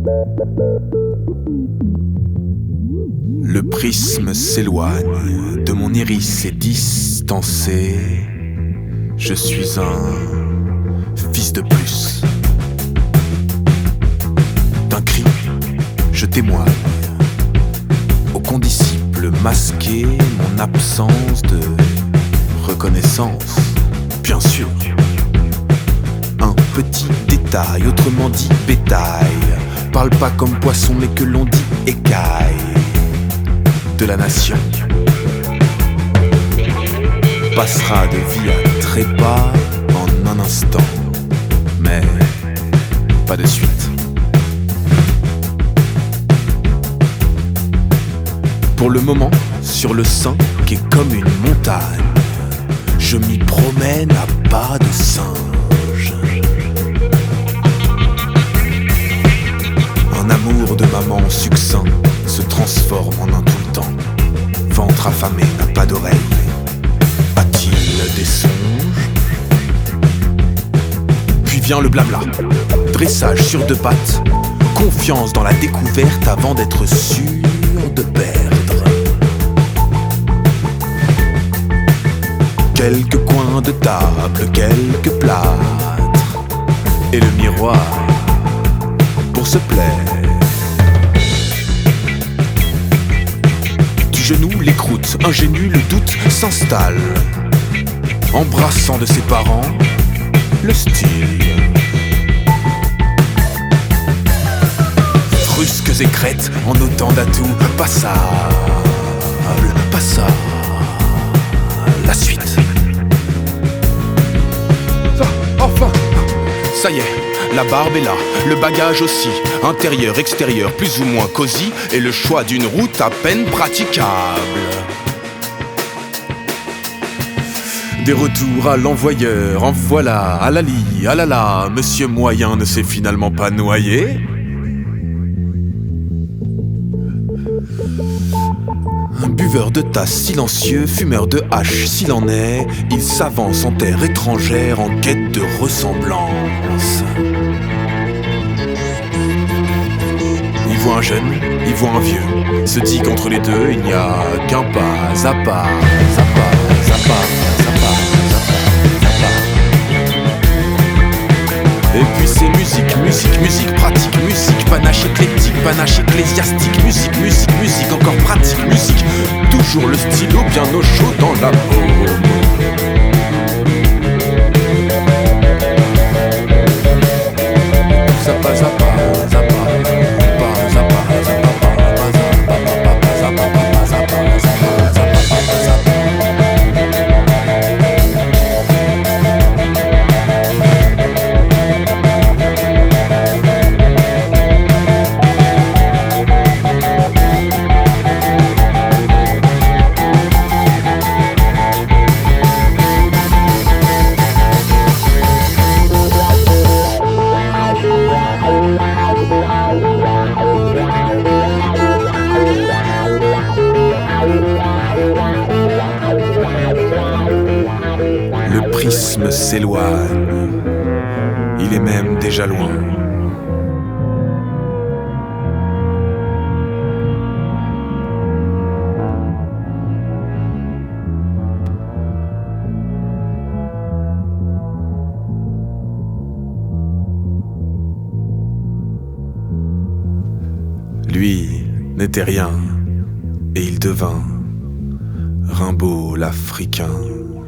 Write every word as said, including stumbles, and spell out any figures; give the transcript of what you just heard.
Le prisme s'éloigne, de mon iris est distancé. Je suis un fils de plus. D'un cri, je témoigne aux condisciples masqués mon absence de reconnaissance. Bien sûr, un petit détail, autrement dit bétail, parle pas comme poisson mais que l'on dit écaille de la nation. Passera de vie à trépas en un instant, mais pas de suite. Pour le moment, sur le sein qui est comme une montagne, je m'y promène à pas de singe. Un amour de maman succinct se transforme en un tout le temps. Ventre affamé n'a pas d'oreille. A-t-il des songes? Puis vient le blabla. Dressage sur deux pattes. Confiance dans la découverte avant d'être sûr de perdre. Quelques coins de table, quelques plâtres et le miroir pour se plaire. Du genou, l'écroute, ingénu, le doute s'installe. Embrassant de ses parents, le style. Frusques et crêtes en autant d'atouts, passable, passable, la suite. Enfin, ça y est, la barbe est là, le bagage aussi, intérieur, extérieur, plus ou moins cosy, et le choix d'une route à peine praticable. Des retours à l'envoyeur, en voilà, à la lie, ah là là, monsieur moyen ne s'est finalement pas noyé. Un buveur de tasse silencieux, fumeur de hache s'il en est, il s'avance en terre étrangère en quête de ressemblance. Il voit un jeune, il voit un vieux, se dit qu'entre les deux il n'y a qu'un pas à pas, à pas, à pas, à pas. Et puis c'est musique, musique, musique pratique, musique, panache éclectique, panache ecclésiastique, musique, musique, musique, encore pratique, musique, toujours le stylo bien au chaud dans la paume. Ça passe à pas, ça passe, ça passe, ça Le prisme s'éloigne, il est même déjà loin. Lui n'était rien, et il devint Rimbaud l'Africain.